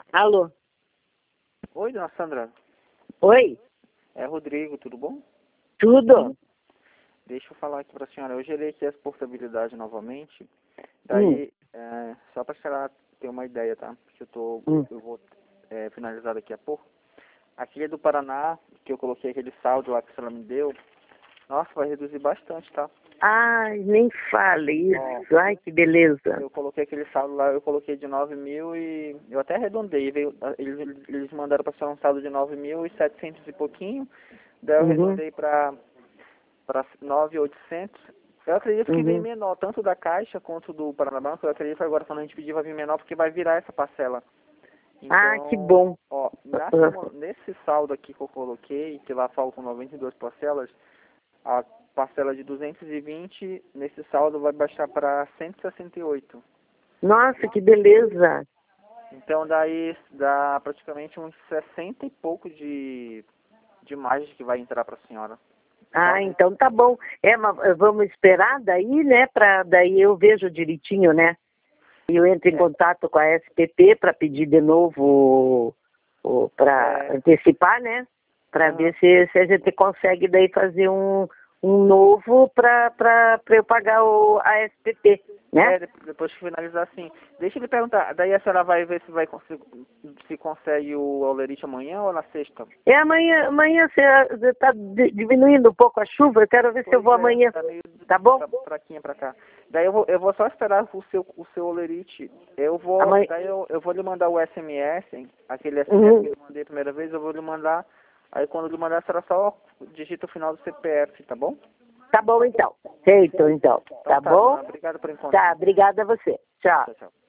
Alô? Oi, dona Sandra. Oi? É Rodrigo, tudo bom? Tudo? Deixa eu falar aqui para a senhora. Eu gerei aqui as portabilidades novamente. Hum, Daí, só para a senhora ter uma ideia, tá? Que hum. eu vou finalizar daqui a pouco. Aqui é do Paraná, que eu coloquei aquele saldo lá que a senhora me deu. Nossa, vai reduzir bastante, tá? Ai, nem fale Ó, isso. Ai, que beleza. eu coloquei aquele saldo lá, eu coloquei de 9.000 e... Eu até arredondei, eles mandaram para ser um saldo de 9.700 e pouquinho. Daí eu Uhum, arredondei para 9.800. Eu acredito que vem uhum. menor, tanto da Caixa quanto do Paranabanco. Eu acredito que agora quando a gente pedir vai vir menor, porque vai virar essa parcela. Ah, que Então, bom. ó, Ah, nesse saldo aqui que eu coloquei, que lá faltam 92 parcelas, a parcela de 220 nesse saldo vai baixar para 168. nossa, que beleza. Então daí dá praticamente uns 60 e pouco de margem que vai entrar para a senhora. Ah, Tá? então tá bom. Mas vamos esperar daí, né? Daí eu vejo direitinho, né? E eu entro em É, contato com a SPP para pedir de novo, para é, antecipar, né? Para aham. ver se a gente consegue daí fazer um novo para eu pagar a SPP, né? Depois que finalizar assim. Deixa eu lhe perguntar, daí a senhora vai ver se vai se consegue o Olerite amanhã ou na sexta? É amanhã você está diminuindo um pouco a chuva, eu quero ver se eu Pois vou é, amanhã, tá meio tá bom? fraquinha pra cá. Daí eu vou só esperar o seu Olerite. Amanhã. Eu vou lhe mandar o SMS, hein? Aquele SMS Uhum. que eu lhe mandei a primeira vez, eu vou lhe mandar. Aí quando eu lhe mandar, será só digita o final do CPF, tá bom? Tá bom então. Feito então. Então Tá tá, bom? dona. Obrigado por enquanto. Tá, obrigada a você. Tchau. Tchau, tchau.